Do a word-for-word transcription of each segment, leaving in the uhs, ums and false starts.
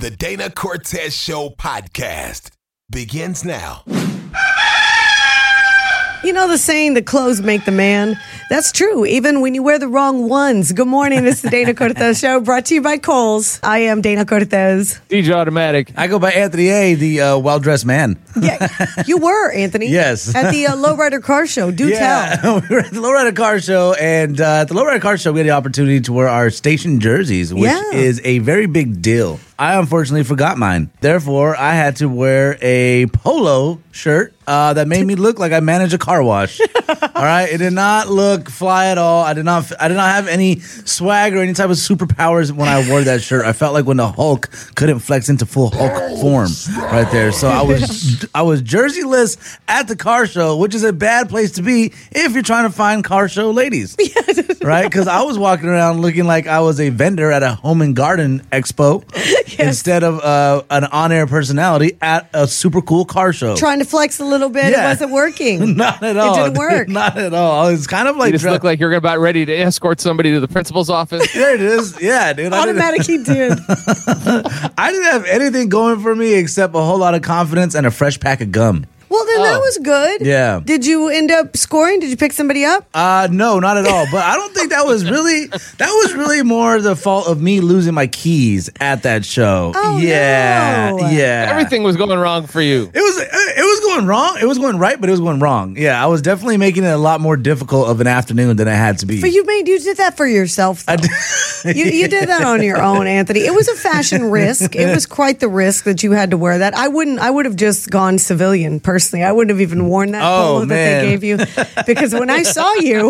The Dana Cortez Show podcast begins now. You know the saying, the clothes make the man? That's true, even when you wear the wrong ones. Good morning, it's the Dana Cortez Show, brought to you by Kohl's. I am Dana Cortez. D J Automatic. I go by Anthony A., the uh, well-dressed man. Yeah, you were, Anthony. Yes. At the uh, Lowrider Car Show. Do yeah. tell. We were at the Lowrider Car Show, and uh, at the Lowrider Car Show, we had the opportunity to wear our station jerseys, which Yeah. is a very big deal. I unfortunately forgot mine. Therefore, I had to wear a polo shirt uh, that made me look like I managed a car wash. All right, it did not look fly at all. I did not. I did not have any swag or any type of superpowers when I wore that shirt. I felt like when the Hulk couldn't flex into full Hulk form right there. So I was I was jerseyless at the car show, which is a bad place to be if you're trying to find car show ladies, right? Because I was walking around looking like I was a vendor at a home and garden expo. Yes. Instead of uh, an on-air personality at a super cool car show. Trying to flex a little bit, Yeah. it wasn't working. Not at all. It didn't work. Not at all. It's kind of like... You just dre- look like you're about ready to escort somebody to the principal's office. There it is. Yeah, dude. I didn't, Automatic he did. I didn't have anything going for me except a whole lot of confidence and a fresh pack of gum. Well, then that Oh. was good. Yeah. Did you end up scoring? Did you pick somebody up? Uh, no, not at all. But I don't think that was really... That was really more the fault of me losing my keys at that show. Oh, yeah. no. Yeah. Everything was going wrong for you. It was it was going wrong. It was going right, but it was going wrong. Yeah, I was definitely making it a lot more difficult of an afternoon than it had to be. But you made you did that for yourself. Though. I did. You, you did that on your own, Anthony. It was a fashion risk. It was quite the risk that you had to wear that. I wouldn't. I would have just gone civilian personally. I wouldn't have even worn that Oh, polo that man. they gave you, because when I saw you,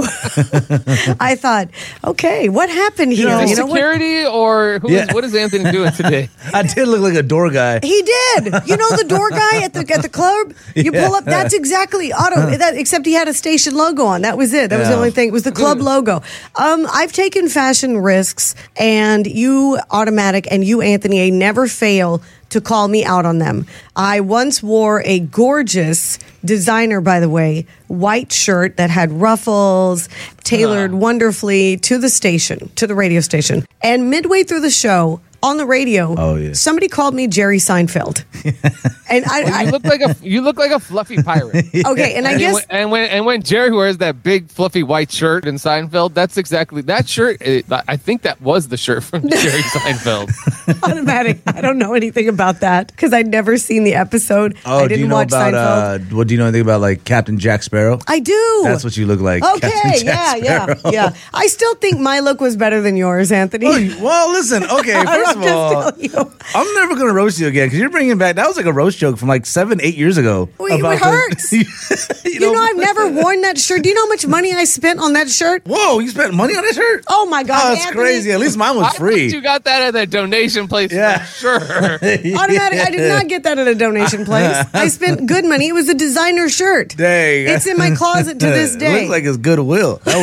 I thought, okay, what happened here? know, Is You it know what? security or who is, Yeah. what is Anthony doing today? I did look like a door guy. He did. You know the door guy at the at the club? You pull up, that's exactly Otto, that, except he had a station logo on. That was it. That was the Yeah. only thing. It was the club logo. Um, I've taken fashion risks, and you, Automatic, and you, Anthony A., never fail to call me out on them. I once wore a gorgeous designer, by the way, white shirt that had ruffles, tailored wonderfully to the station, to the radio station. And midway through the show, on the radio, Oh, yeah. somebody called me Jerry Seinfeld. And I, Well, I you look like a you look like a fluffy pirate. okay, and I And, guess when, and when and when Jerry wears that big fluffy white shirt in Seinfeld, that's exactly that shirt. It, I think that was the shirt from Jerry Seinfeld. Automatic. I don't know anything about that because I'd never seen the episode. Oh, I do didn't you know watch about Seinfeld. uh, what? Do you know anything about like Captain Jack Sparrow? I do. That's what you look like. Okay, Captain yeah, Jack yeah, Sparrow. yeah. I still think my look was better than yours, Anthony. Oh, you- well, listen. Okay, I'm first of just all, telling you. I'm never gonna roast you again because you're bringing back. That was like a roast joke from like seven, eight years ago. Wait, it about the- hurts. you, You know, I've never worn that shirt. Do you know how much money I spent on that shirt? Whoa, you spent money on that shirt? Oh my God, Oh, that's Anthony. crazy. At least mine was I thought free. you got that at that donation place. Yeah. for sure. Automatic. I did not get that at a donation place. I spent good money. It was a designer shirt. Dang. It's in my closet to this It day. looks like it's Goodwill. That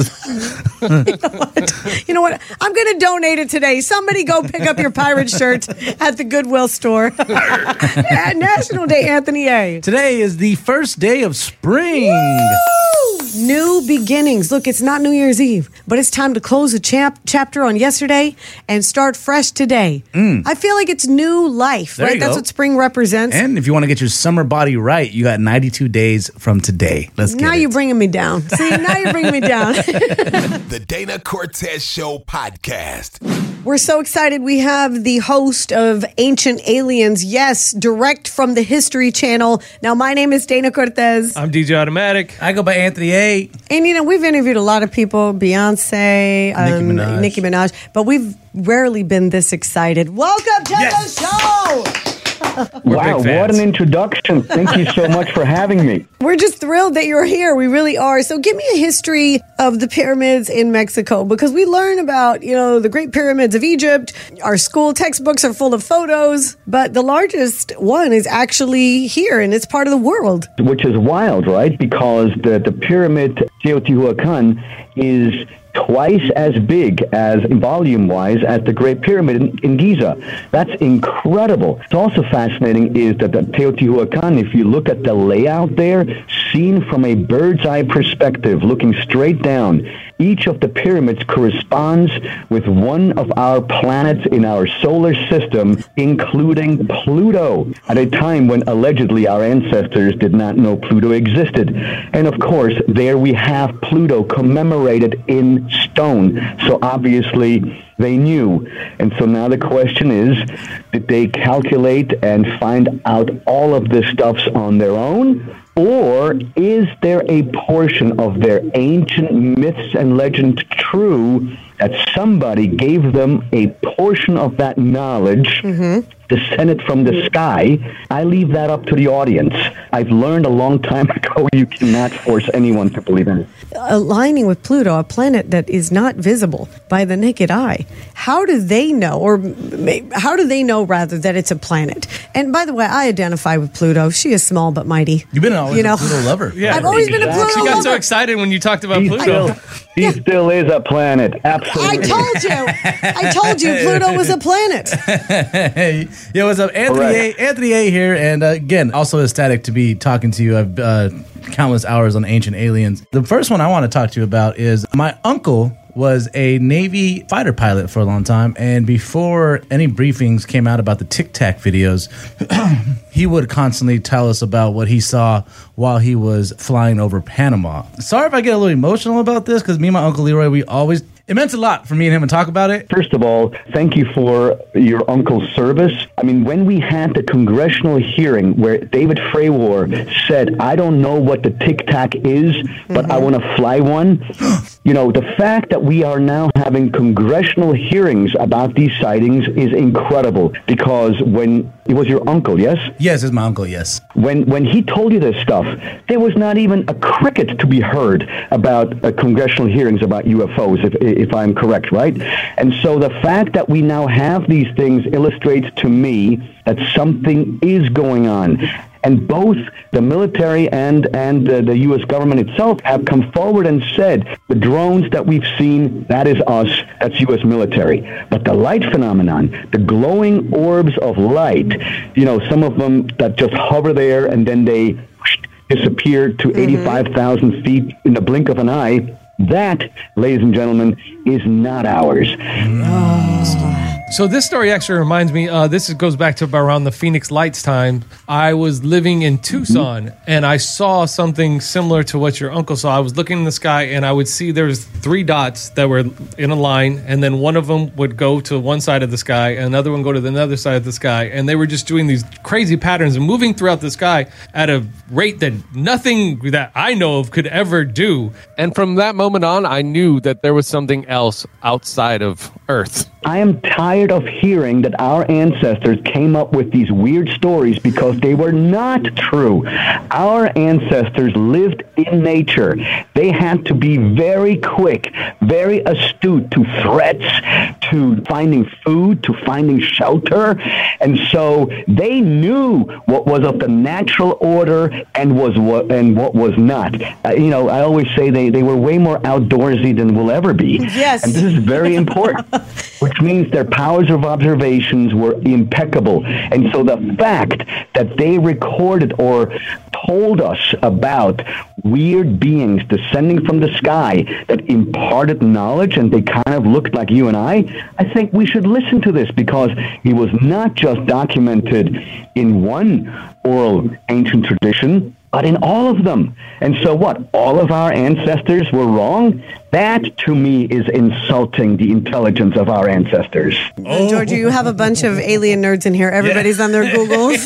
was, You know what? I'm going to donate it today. Somebody go pick up your pirate shirt at the Goodwill store. At National Day, Anthony A. today is the first day of spring. New beginnings. Look, it's not New Year's Eve, but it's time to close a chap- chapter on yesterday and start fresh today. I feel like it's new life, There right? you That's go. what spring represents. And if you want to get your summer body right, you got ninety-two days from today. Let's get now it. you're bringing me down. See, now you're bringing me down. The Dana Cortez Show podcast. We're so excited. We have the host of Ancient Aliens. Yes, direct from the History Channel. Now, my name is Dana Cortez. I'm D J Automatic. I go by Anthony A. And, you know, we've interviewed a lot of people, Beyonce, um, Nicki Minaj. Nicki Minaj, but we've rarely been this excited. Welcome to Yes. the show. Wow, what an introduction. Thank you so much for having me. We're just thrilled that you're here. We really are. So give me a history of the pyramids in Mexico, because we learn about, you know, the Great Pyramids of Egypt. Our school textbooks are full of photos, but the largest one is actually here, and it's part of the world. Which is wild, right? Because the, the pyramid Teotihuacan is twice as big as volume-wise as the Great Pyramid in, in Giza. That's incredible. What's also fascinating is that the Teotihuacan, if you look at the layout there, seen from a bird's eye perspective, looking straight down, each of the pyramids corresponds with one of our planets in our solar system, including Pluto, at a time when allegedly our ancestors did not know Pluto existed. And of course, there we have Pluto commemorated in stone. So obviously, they knew. And so now the question is, did they calculate and find out all of this stuffs on their own? Or is there a portion of their ancient myths and legends true that somebody gave them a portion of that knowledge, mm-hmm. descended from the sky? I leave that up to the audience. I've learned a long time ago you cannot force anyone to believe in it. Aligning with Pluto, a planet that is not visible by the naked eye. How do they know, or how do they know, rather, that it's a planet? And by the way, I identify with Pluto. She is small but mighty. You've been always you know? a Pluto lover. Yeah. I've always been a Pluto lover. She got so excited when you talked about he Pluto. Still, he yeah. still is a planet. Absolutely. I told you. I told you Pluto was a planet. Hey, yo, what's up? Anthony A. Anthony A. here. And uh, again, also ecstatic to be talking to you. I've uh, countless hours on Ancient Aliens. The first one I want to talk to you about is my uncle was a Navy fighter pilot for a long time, and before any briefings came out about the Tic Tac videos, he would constantly tell us about what he saw while he was flying over Panama. Sorry if I get a little emotional about this, because me and my Uncle Leroy, we always... It meant a lot for me and him to talk about it. First of all, thank you for your uncle's service. I mean, when we had the congressional hearing where David Fravor said, I don't know what the Tic Tac is, but mm-hmm. I want to fly one. You know, the fact that we are now having congressional hearings about these sightings is incredible, because when it was your uncle, yes? Yes, it's my uncle, yes. When when he told you this stuff, there was not even a cricket to be heard about uh, congressional hearings about U F Os, if, if I'm correct, right? And so the fact that we now have these things illustrates to me that something is going on. And both the military and, and uh, the U S government itself have come forward and said, the drones that we've seen, that is us, that's U S military. But the light phenomenon, the glowing orbs of light, you know, some of them that just hover there and then they whoosh, disappear to mm-hmm. eighty-five thousand feet in the blink of an eye, that, ladies and gentlemen, is not ours. Oh. So this story actually reminds me, uh, this goes back to around the Phoenix Lights time. I was living in Tucson, and I saw something similar to what your uncle saw. I was looking in the sky, and I would see there's three dots that were in a line, and then one of them would go to one side of the sky, and another one go to the other side of the sky, and they were just doing these crazy patterns and moving throughout the sky at a rate that nothing that I know of could ever do. And from that moment on, I knew that there was something else outside of Earth. I am tired of hearing that our ancestors came up with these weird stories because they were not true. Our ancestors lived in nature. They had to be very quick, very astute to threats, to finding food, to finding shelter. And so they knew what was of the natural order and was what and what was not. Uh, you know, I always say they, they were way more outdoorsy than we'll ever be. Yes. And this is very important. Which means their powers of observations were impeccable. And so the fact that they recorded or told us about weird beings descending from the sky that imparted knowledge and they kind of looked like you and I, I think we should listen to this because it was not just documented in one oral ancient tradition, but in all of them. And so what? All of our ancestors were wrong? That, to me, is insulting the intelligence of our ancestors. Oh. Georgia, you have a bunch of alien nerds in here. Everybody's yeah. on their Googles.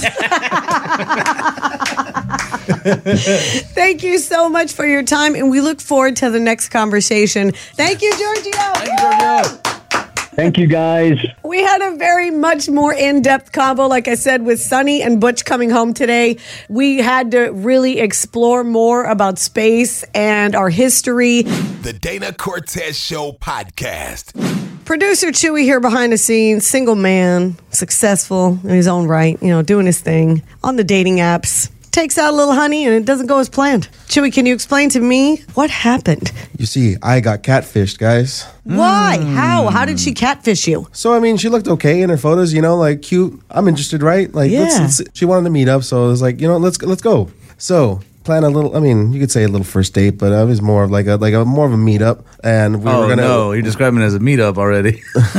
Thank you so much for your time, and we look forward to the next conversation. Thank you, Giorgio. Thank you, Giorgio. Thank you, guys. We had a very much more in-depth combo, like I said, with Sonny and Butch coming home today. We had to really explore more about space and our history. The Dana Cortez Show podcast. Producer Chewy here behind the scenes, single man, successful in his own right, you know, doing his thing on the dating apps. Takes out a little honey and it doesn't go as planned. Chewy, can you explain to me what happened? You see, I got catfished, guys. Why? Mm. How? How did she catfish you? So, I mean, she looked okay in her photos, you know, like cute. I'm interested, right? Like, yeah. let's, let's, she wanted to meet up, so I was like, you know, let's let's go. So, plan a little. I mean, you could say a little first date, but it was more of like a like a more of a meetup, and we oh were gonna. no, you're describing it as a meetup already.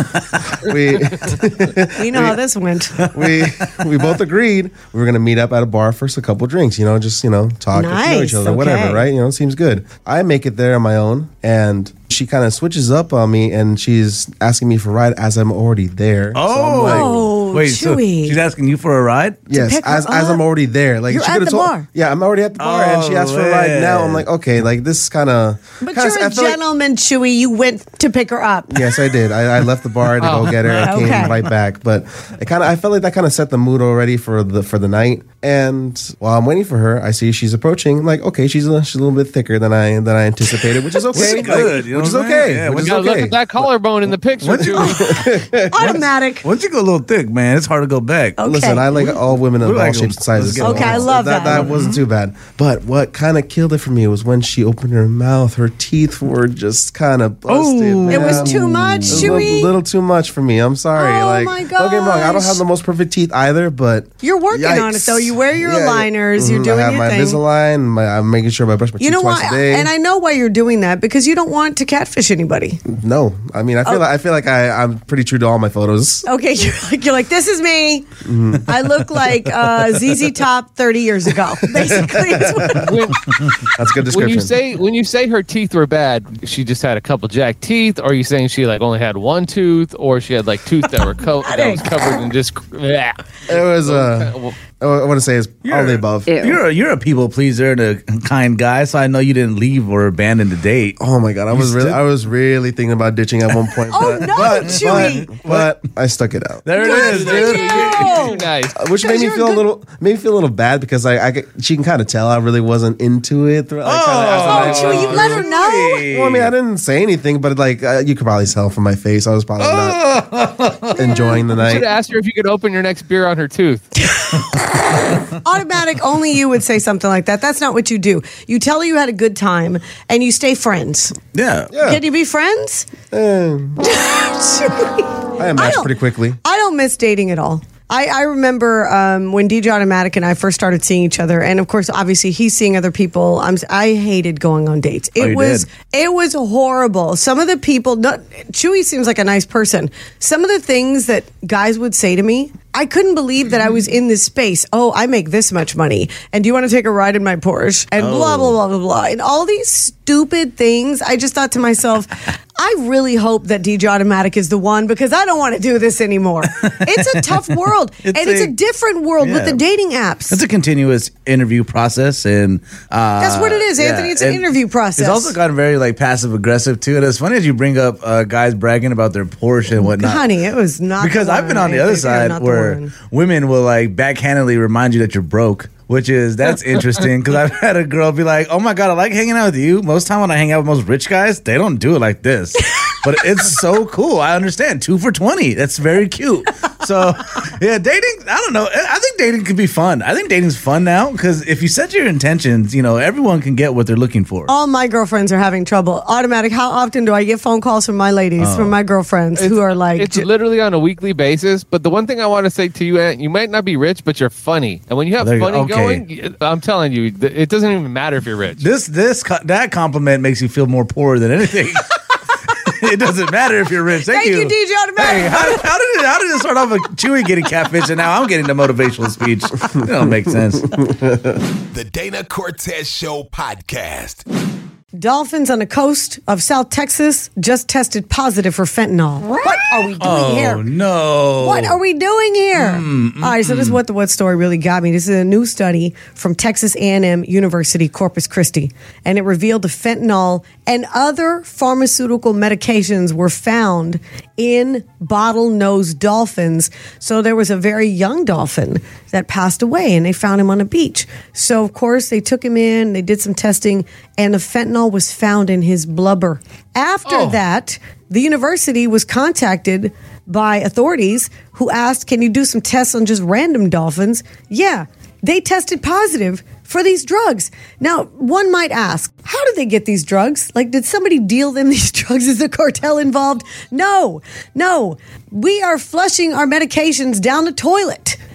we We know how this went. we we both agreed we were gonna meet up at a bar for a couple drinks. You know, just you know talk, get to know Nice, each other, okay. whatever. Right? You know, it seems good. I make it there on my own, and she kind of switches up on me, and she's asking me for a ride as I'm already there. So I'm like, Oh, wait, so Chewy. she's asking you for a ride? yes, pick her as as I'm up? already there. Like You're she at could've the told, bar. Yeah, I'm already at the bar, and she Oh, asked for a ride. Now man. I'm like, okay, like this kind of. But you're a gentleman, Chewy. You went to pick her up. Yes, I did. I, I left the bar to Oh. go get her. I Okay. came right back, but it kind of I felt like that kind of set the mood already for the for the night. And while I'm waiting for her, I see she's approaching. I'm like, okay, she's a, she's a little bit thicker than I than I anticipated, which is okay. Which is good, Like, you know which is what I'm saying? okay. Yeah, which which is You gotta okay. look at that collarbone in the picture, What? too. Automatic. Once you go a little thick, man, it's hard to go back. Okay. Listen, I like all women of We all like shapes and sizes. them. Okay, I love that. That wasn't too bad. But what kind of killed it for me was when she opened her mouth. Her teeth were just kind of busted. It man. was too much, It was a Chewy. little, little too much for me. I'm sorry. Oh, like, my don't get me wrong. I don't gosh. have the most perfect teeth either, but You're working on it, yikes. though. You wear your Yeah, yeah. aligners. You're Mhm. doing I have your my thing. Invisalign. My, I'm making sure I brush my You teeth know twice why? a day. And I know why you're doing that because you don't want to catfish anybody. no, I mean, I feel Oh. like I feel like I, I'm pretty true to all my photos. Okay, you're like, you're like this is me. Mm-hmm. I look like uh, Z Z Top thirty years ago. Basically, is what- When, That's a good description. when you say when you say her teeth were bad, she just had a couple jacked teeth, or are you saying she like only had one tooth, or she had like teeth that were co- that was covered in just yeah. it was, uh, I want to say is all the above. You're a, you're a people pleaser and a kind guy, so I know you didn't leave or abandon the date. Oh my god, I was really, I was really thinking about ditching at one point. Oh, but, no, but, Chewy. but, but I stuck it out. There Good it is, for dude. you. Too nice. Which made me you're a feel a good- little, made me feel a little bad because I, I could- she can kind of tell I really wasn't into it. Like, Oh, kinda, Chewy, you let her know. well, I mean, I didn't say anything, but like uh, you could probably tell from my face, I was probably not enjoying the Should have night. asked her if you could open your next beer on her tooth. Automatic. Only you would say something like that. That's not what you do. You tell her you had a good time and you stay friends. Yeah. Yeah. Can you be friends? Eh, Chewy. I am I matched don't- pretty quickly. I don't miss dating at all. I, I remember um, when D J Automatic and I first started seeing each other, and of course, obviously, he's seeing other people. I'm, I hated going on dates. It Oh, you was did? it was horrible. Some of the people, not, Chewy seems like a nice person. Some of the things that guys would say to me, I couldn't believe that I was in this space. Oh, I make this much money, and do you want to take a ride in my Porsche? And blah blah blah blah blah, and all these stupid things. I just thought to myself, I really hope that D J Automatic is the one because I don't want to do this anymore. It's a tough world, It's and it's a- a different world with yeah. the dating apps. It's a continuous interview process, and uh, That's what it is, Anthony. It's an and interview process. It's also gotten very like passive aggressive too. And it's funny as you bring up uh, guys bragging about their Porsche and whatnot. Honey, it was not because the I've been one. on the other You're side not the where one. women will like backhandedly remind you that you're broke. Which is that's interesting because I've had a girl be like, "Oh my god, I like hanging out with you." Most time when I hang out with most rich guys, they don't do it like this, but it's so cool. I understand two for twenty. That's very cute. So yeah, dating. I don't know. I think dating can be fun. I think dating's fun now because if you set your intentions, you know everyone can get what they're looking for. All my girlfriends are having trouble. Automatic. How often do I get phone calls from my ladies, Oh. from my girlfriends who are like, It's j- literally on a weekly basis. But the one thing I want to say to you, Aunt, you might not be rich, but you're funny. And when you have There you go. funny Okay. going, y- I'm telling you, th- it doesn't even matter if you're rich. This this co- that compliment makes you feel more poor than anything. It doesn't matter if you're rich. Thank, Thank you, D J Automatic. Hey, how did, how did it how did it start off with Chewy getting catfish and now I'm getting the motivational speech? It don't make sense. The Dana Cortez Show podcast. Dolphins on the coast of South Texas just tested positive for fentanyl. What are we doing Oh here? no! What are we doing here? Mm, All right, so this is what the what story really got me. This is a new study from Texas A and M University, Corpus Christi, and it revealed the fentanyl and other pharmaceutical medications were found in bottlenose dolphins. So there was a very young dolphin that passed away, and they found him on a beach. So of course they took him in, they did some testing, and the fentanyl was found in his blubber. After Oh. that, the university was contacted by authorities who asked, can you do some tests on just random dolphins? Yeah, they tested positive for these drugs. Now, one might ask, how did they get these drugs? Like, did somebody deal them these drugs? Is the cartel involved? No, no. We are flushing our medications down the toilet.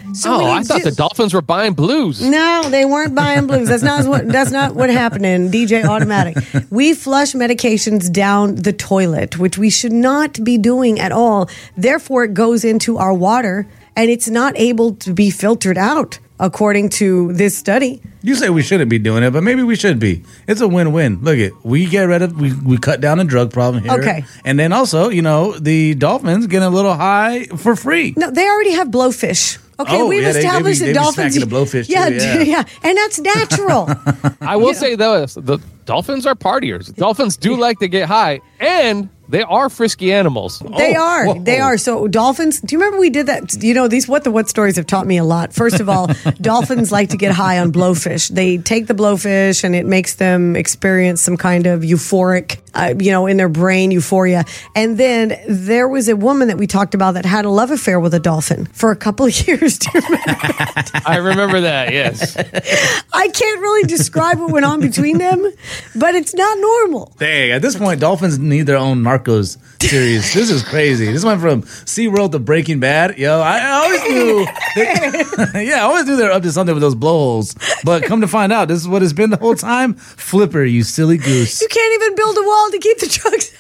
So oh, when you I thought do- the Dolphins were buying blues. No, they weren't buying blues. That's not what that's not what happened in D J Automatic. We flush medications down the toilet, which we should not be doing at all. Therefore, it goes into our water and it's not able to be filtered out, according to this study. You say we shouldn't be doing it, but maybe we should be. It's a win-win. Look it, we get rid of we we cut down a drug problem here. Okay. And then also, you know, the Dolphins get a little high for free. No, they already have blowfish. Okay, Oh, we've yeah, they- they be- established they that be dolphins. smacking the blowfish, too, yeah, yeah. yeah, and that's natural. I will say this: the Dolphins are partiers. Dolphins do like to get high, and they are frisky animals. They Oh, are. whoa. They are. So dolphins, do you remember we did that? You know, these what the what stories have taught me a lot. First of all, dolphins like to get high on blowfish. They take the blowfish and it makes them experience some kind of euphoric, uh, you know, in their brain euphoria. And then there was a woman that we talked about that had a love affair with a dolphin for a couple of years. Do you remember? I remember that. Yes. I can't really describe what went on between them, but it's not normal. Dang, at this point, Dolphins need their own Narcos series. This is crazy. This went from SeaWorld to Breaking Bad. Yo, I, I always knew. They, yeah, I always knew they were up to something with those blowholes. But come to find out, this is what it's been the whole time. Flipper, you silly goose. You can't even build a wall to keep the drugs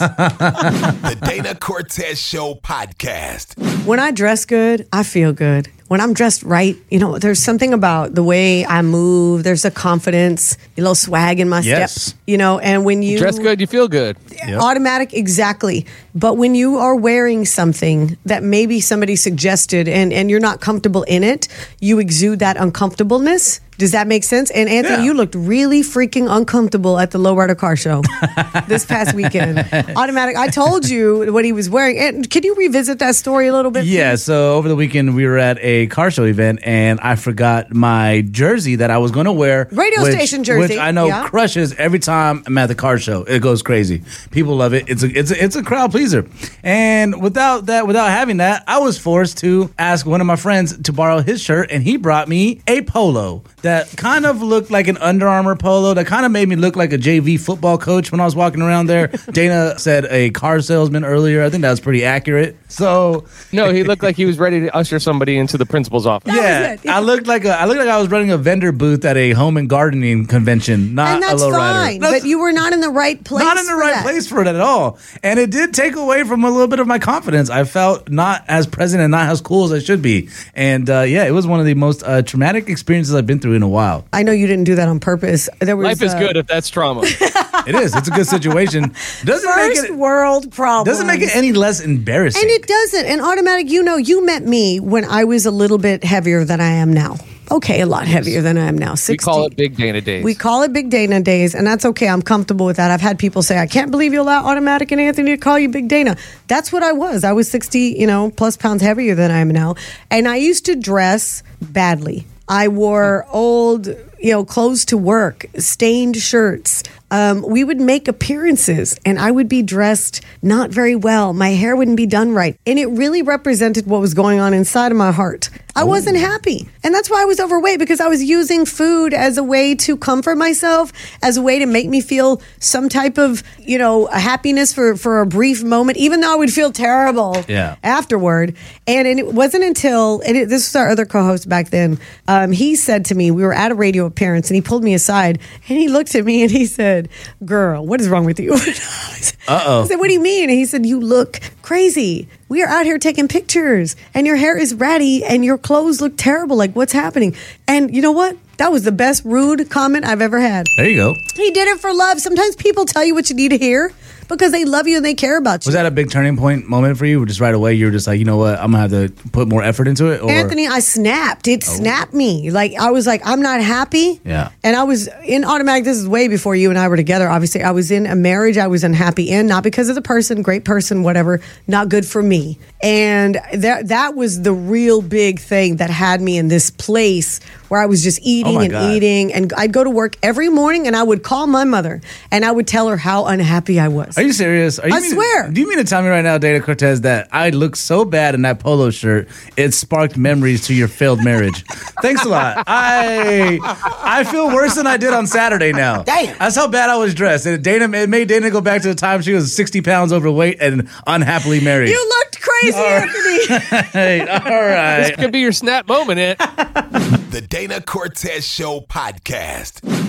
out. The Dana Cortez Show podcast. When I dress good, I feel good. When I'm dressed right, you know, there's something about the way I move. There's a confidence, a little swag in my Yes. step, you know, and when you Dress good, you feel good. automatic, exactly. But when you are wearing something that maybe somebody suggested and, and you're not comfortable in it, you exude that uncomfortableness. Does that make sense? And Anthony, Yeah. you looked really freaking uncomfortable at the Lowrider Car Show this past weekend. Automatic. I told you what he was wearing. And can you revisit that story a little bit? Yeah, so over the weekend we were at a car show event and I forgot my jersey that I was going to wear. Radio which- station jersey, Which I know yeah. crushes every time I'm at the car show. It goes crazy. People love it. It's a it's a, it's a crowd pleaser. And without that, without having that, I was forced to ask one of my friends to borrow his shirt and he brought me a polo that kind of looked like an Under Armour polo that kind of made me look like a J V football coach when I was walking around there. Dana said a car salesman earlier. I think that was pretty accurate. So No, he looked like he was ready to usher somebody into the principal's office. yeah, was it. I looked like a, I looked like I was running a vendor booth at a home and gardening convention, not And a that's low fine. rider. But you were not in the right place. Not in the for right that. place for it at all, and it did take away from a little bit of my confidence. I felt not as present and not as cool as I should be, and uh, yeah, it was one of the most uh, traumatic experiences I've been through in a while. I know you didn't do that on purpose. There was Life is uh, good if that's trauma. It is. It's a good situation. Doesn't First make it world problem. doesn't make it any less embarrassing. And it doesn't. And automatic, you know, you met me when I was a little bit heavier than I am now. Okay, a lot heavier than I am now. We sixty. call it Big Dana days. We call it Big Dana days, and that's okay. I'm comfortable with that. I've had people say, I can't believe you allow Automatic and Anthony to call you Big Dana. That's what I was. I was sixty, you know, plus pounds heavier than I am now. And I used to dress badly. I wore old, you know, clothes to work, stained shirts. Um, we would make appearances and I would be dressed not very well. My hair wouldn't be done right. And it really represented what was going on inside of my heart. I wasn't happy. And that's why I was overweight, because I was using food as a way to comfort myself, as a way to make me feel some type of, you know, happiness for, for a brief moment, even though I would feel terrible Yeah. afterward. And, and it wasn't until, and it, this was our other co-host back then, um, he said to me, we were at a radio appearance and he pulled me aside and he looked at me and he said, girl, what is wrong with you? Uh-oh. I said, what do you mean? And he said, you look crazy. We are out here taking pictures and your hair is ratty and your clothes look terrible. Like, what's happening? And you know what? That was the best rude comment I've ever had. There you go. He did it for love. Sometimes people tell you what you need to hear because they love you and they care about you. Was that a big turning point moment for you? Just right away, you were just like, you know what, I'm gonna have to put more effort into it. Or Anthony, I snapped. It snapped me. Like, I was like, I'm not happy. Yeah. And I was in automatic. This is way before you and I were together. Obviously, I was in a marriage I was unhappy in, not because of the person, great person, whatever, not good for me. And that that was the real big thing that had me in this place where I was just eating Oh my and God. eating. And I'd go to work every morning and I would call my mother and I would tell her how unhappy I was. Are you serious? Are you I mean- swear. Do you mean to tell me right now, Dana Cortez, that I look so bad in that polo shirt, it sparked memories to your failed marriage? Thanks a lot. I I feel worse than I did on Saturday now. Damn. That's how bad I was dressed. And Dana, it made Dana go back to the time she was sixty pounds overweight and unhappily married. You looked crazy. crazy, Anthony. Hey, all right. This could be your snap moment, Ant. The Dana Cortez Show podcast.